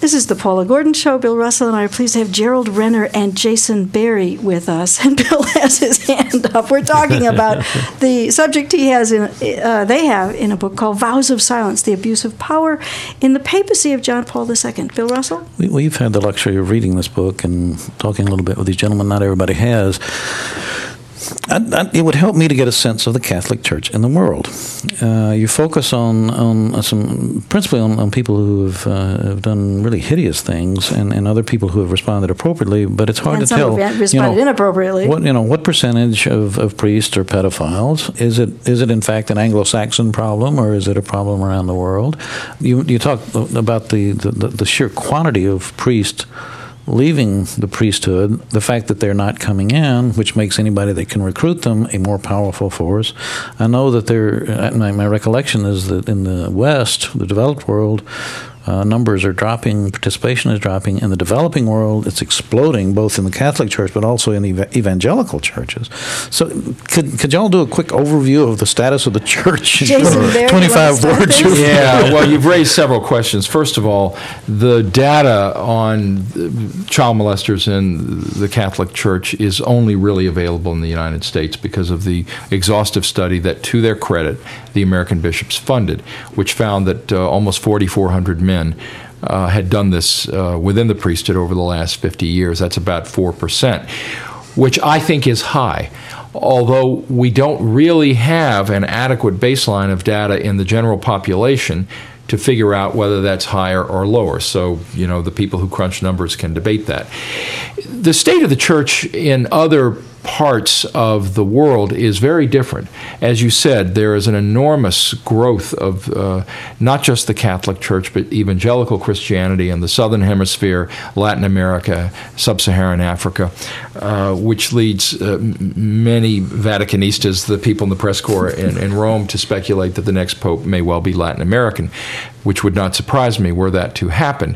This is the Paula Gordon Show. Bill Russell and I are pleased to have Gerald Renner and Jason Berry with us. And Bill has his hand up. We're talking about the subject they have in a book called Vows of Silence, The Abuse of Power in the Papacy of John Paul II. Bill Russell? We've had the luxury of reading this book and talking a little bit with these gentlemen. Not everybody has. It would help me to get a sense of the Catholic Church in the world. You focus principally on people who have done really hideous things, and other people who have responded appropriately. But it's hard to tell. Have responded inappropriately. What percentage of priests are pedophiles? Is it in fact an Anglo-Saxon problem, or is it a problem around the world? You talk about the sheer quantity of priests leaving the priesthood, the fact that they're not coming in, which makes anybody that can recruit them a more powerful force. I know that my recollection is that in the West, the developed world, numbers are dropping, participation is dropping. In the developing world, it's exploding, both in the Catholic Church but also in evangelical churches. So could y'all do a quick overview of the status of the church? Jason Berry, 25 words. Yeah, well, you've raised several questions. First of all, the data on child molesters in the Catholic Church is only really available in the United States because of the exhaustive study that, to their credit, the American bishops funded, which found that almost 4,400 men had done this within the priesthood over the last 50 years. That's about 4%, which I think is high, although we don't really have an adequate baseline of data in the general population to figure out whether that's higher or lower. So, the people who crunch numbers can debate that. The state of the church in other parts of the world is very different. As you said, there is an enormous growth of not just the Catholic Church, but evangelical Christianity in the Southern Hemisphere, Latin America, Sub-Saharan Africa, which leads many Vaticanistas, the people in the press corps in Rome, to speculate that the next pope may well be Latin American, which would not surprise me were that to happen.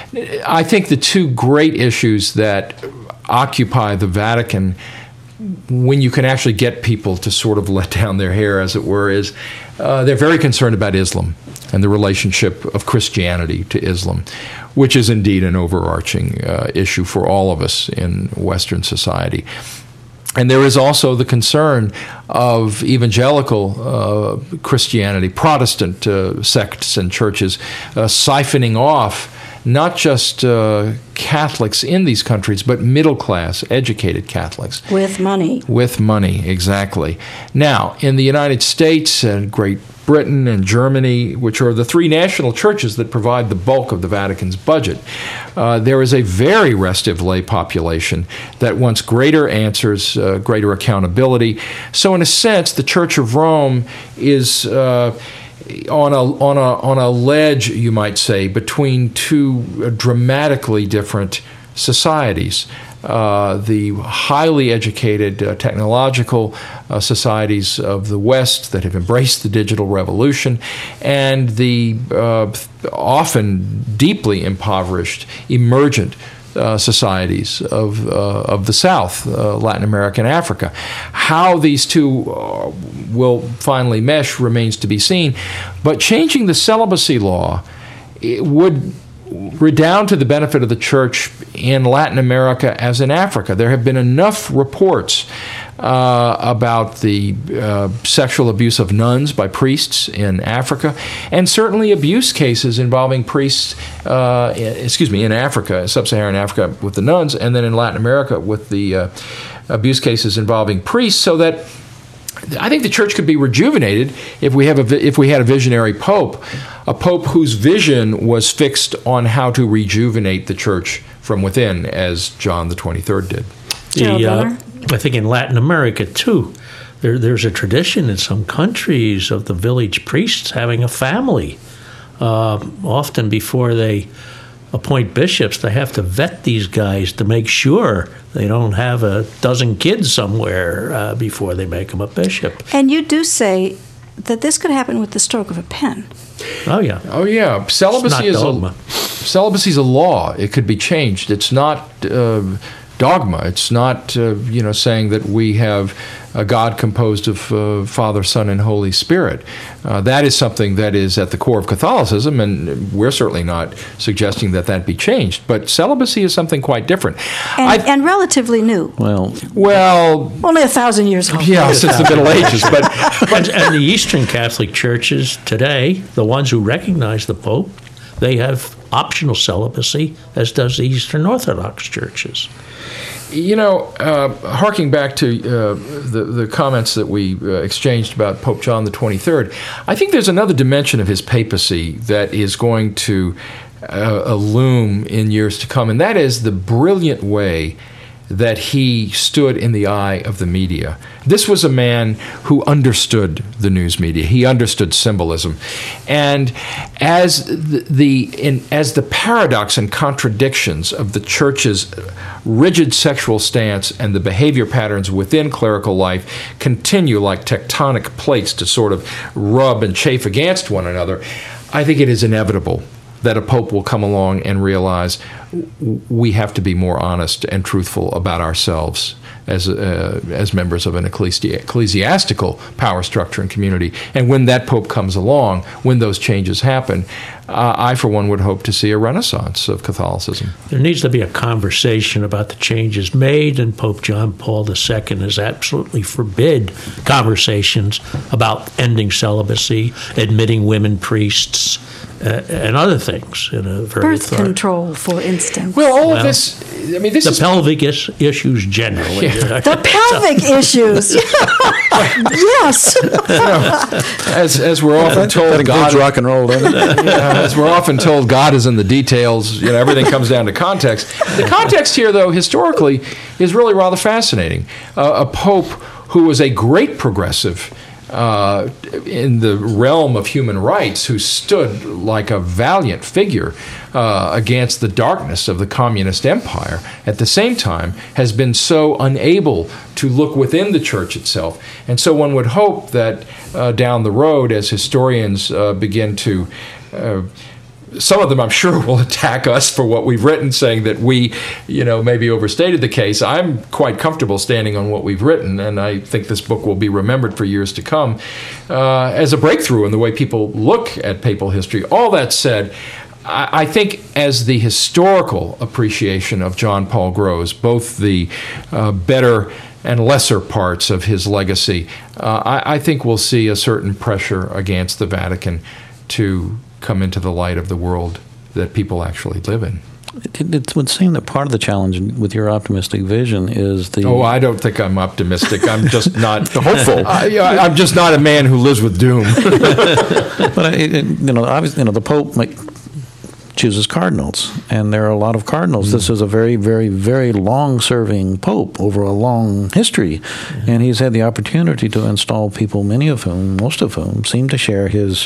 I think the two great issues that occupy the Vatican, when you can actually get people to sort of let down their hair, as it were, is they're very concerned about Islam and the relationship of Christianity to Islam, which is indeed an overarching issue for all of us in Western society. And there is also the concern of evangelical Christianity, Protestant sects and churches siphoning off not just Catholics in these countries, but middle-class, educated Catholics. With money. With money, exactly. Now, in the United States and Great Britain and Germany, which are the three national churches that provide the bulk of the Vatican's budget, there is a very restive lay population that wants greater answers, greater accountability. So in a sense, the Church of Rome is on a ledge, you might say, between two dramatically different societies. The highly educated technological societies of the West that have embraced the digital revolution, and the often deeply impoverished emergent societies of the South, Latin America and Africa. How these two will finally mesh remains to be seen, but changing the celibacy law, it would redound to the benefit of the Church in Latin America as in Africa. There have been enough reports about the sexual abuse of nuns by priests in Africa, and certainly abuse cases involving priests, in Africa, Sub-Saharan Africa with the nuns, and then in Latin America with the abuse cases involving priests, so that I think the Church could be rejuvenated if we had a visionary pope, a pope whose vision was fixed on how to rejuvenate the Church from within, as John the 23rd did. I think in Latin America, too, there's a tradition in some countries of the village priests having a family. Often before they appoint bishops, they have to vet these guys to make sure they don't have a dozen kids somewhere before they make them a bishop. And you do say that this could happen with the stroke of a pen. Oh, yeah. Oh, yeah. Celibacy is a law. It could be changed. It's not dogma. It's not, saying that we have a God composed of Father, Son, and Holy Spirit. That is something that is at the core of Catholicism, and we're certainly not suggesting that be changed. But celibacy is something quite different. And relatively new. Well, only 1,000 years old. Yeah, since the Middle Ages. And the Eastern Catholic churches today, the ones who recognize the Pope, they have optional celibacy, as does the Eastern Orthodox churches. Harking back to the comments that we exchanged about Pope John the 23rd, I think there's another dimension of his papacy that is going to loom in years to come, and that is the brilliant way that he stood in the eye of the media. This was a man who understood the news media. He understood symbolism. And as the paradox and contradictions of the church's rigid sexual stance and the behavior patterns within clerical life continue like tectonic plates to sort of rub and chafe against one another, I think it is inevitable that a pope will come along and realize we have to be more honest and truthful about ourselves as members of an ecclesiastical power structure and community. And when that pope comes along, when those changes happen, I, for one, would hope to see a renaissance of Catholicism. There needs to be a conversation about the changes made, and Pope John Paul II has absolutely forbid conversations about ending celibacy, admitting women priests, and other things in a very birth control, for instance. Well, of this, this the pelvic issues generally. Yeah. The pelvic issues. Yes. As we're often told, God rock and roll, doesn't it? As we're often told, God is in the details. Everything comes down to context. The context here, though, historically, is really rather fascinating. A pope who was a great progressive in the realm of human rights, who stood like a valiant figure against the darkness of the communist empire, at the same time has been so unable to look within the church itself. And so one would hope that down the road, as historians begin to some of them, I'm sure, will attack us for what we've written, saying that we, maybe overstated the case. I'm quite comfortable standing on what we've written, and I think this book will be remembered for years to come as a breakthrough in the way people look at papal history. All that said, I think as the historical appreciation of John Paul grows, both the better and lesser parts of his legacy, I think we'll see a certain pressure against the Vatican to come into the light of the world that people actually live in. It would seem that part of the challenge with your optimistic vision is the... Oh, I don't think I'm optimistic. I'm just not hopeful. I'm just not a man who lives with doom. But obviously, the Pope chooses cardinals, and there are a lot of cardinals. This is a very, very, very long-serving Pope over a long history, and he's had the opportunity to install people, most of whom, seem to share his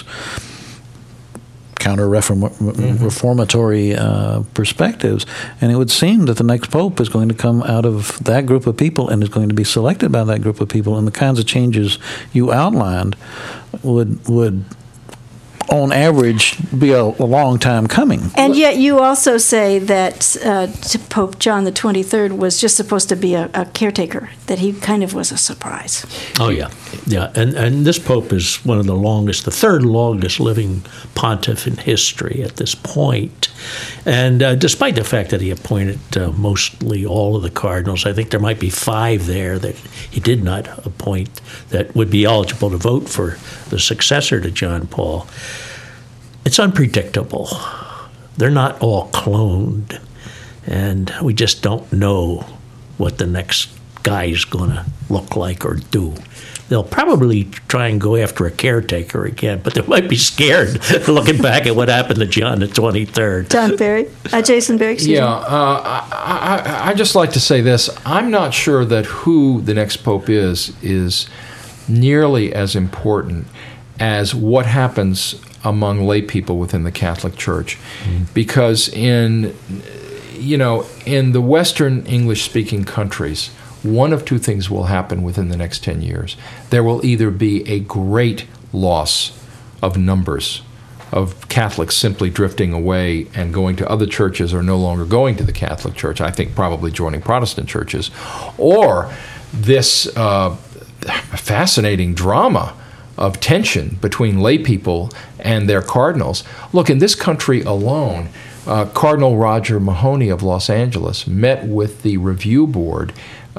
counter-reformatory perspectives. And it would seem that the next pope is going to come out of that group of people and is going to be selected by that group of people, and the kinds of changes you outlined would on average, be a long time coming. And yet you also say that Pope John the 23rd was just supposed to be a caretaker, that he kind of was a surprise. Oh, yeah. Yeah, and this pope is one of the third longest living pontiff in history at this point. And despite the fact that he appointed mostly all of the cardinals, I think there might be 5 there that he did not appoint that would be eligible to vote for the successor to John Paul. It's unpredictable. They're not all cloned, and we just don't know what the next guy is going to look like or do. They'll probably try and go after a caretaker again, but they might be scared looking back at what happened to John the 23rd. Jason Berry, excuse me. I just like to say this. I'm not sure that who the next pope is nearly as important as what happens among lay people within the Catholic Church. Because in the Western English-speaking countries, one of 2 things will happen within the next 10 years. There will either be a great loss of numbers of Catholics simply drifting away and going to other churches or no longer going to the Catholic Church. I think probably joining Protestant churches, or this fascinating drama of tension between lay people and their cardinals. Look, in this country alone, Cardinal Roger Mahony of Los Angeles met with the review board,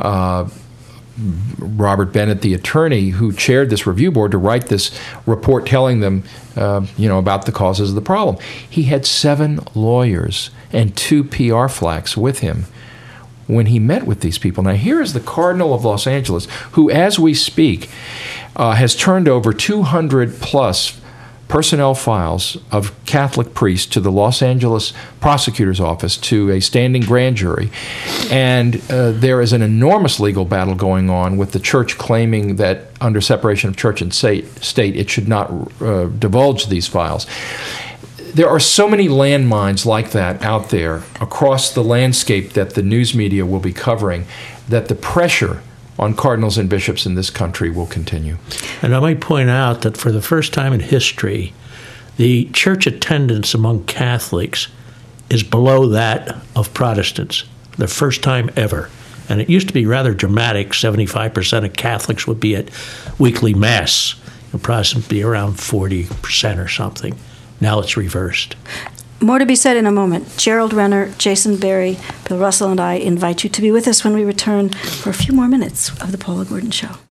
Robert Bennett, the attorney who chaired this review board, to write this report telling them, about the causes of the problem. He had 7 lawyers and 2 PR flacks with him when he met with these people. Now, here is the Cardinal of Los Angeles, who, as we speak, has turned over 200-plus personnel files of Catholic priests to the Los Angeles prosecutor's office, to a standing grand jury. And there is an enormous legal battle going on with the church claiming that under separation of church and state, it should not divulge these files. There are so many landmines like that out there across the landscape that the news media will be covering, that the pressure on cardinals and bishops in this country will continue. And I might point out that for the first time in history, the church attendance among Catholics is below that of Protestants. The first time ever. And it used to be rather dramatic. 75% of Catholics would be at weekly Mass, and Protestants would be around 40% or something. Now it's reversed. More to be said in a moment. Gerald Renner, Jason Berry, Bill Russell, and I invite you to be with us when we return for a few more minutes of The Paula Gordon Show.